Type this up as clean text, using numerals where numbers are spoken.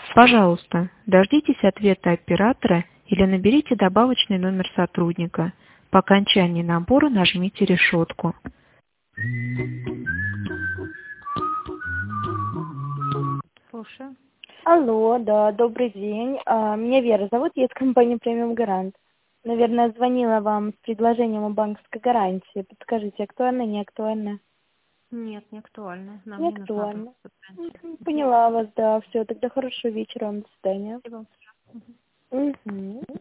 Пожалуйста, дождитесь ответа оператора или наберите добавочный номер сотрудника. По окончании набора нажмите решетку. Слушаю. Алло, да, добрый день. Меня Вера зовут, я из компании Премиум Гарант. Наверное, звонила вам с предложением о банковской гарантии. Подскажите, актуально, не актуально? Нет, не актуально. Нам Не не нужна актуально. банковская гарантия. Поняла вас, да. Все, тогда хорошего вечера вам, до свидания. Спасибо. Мгм.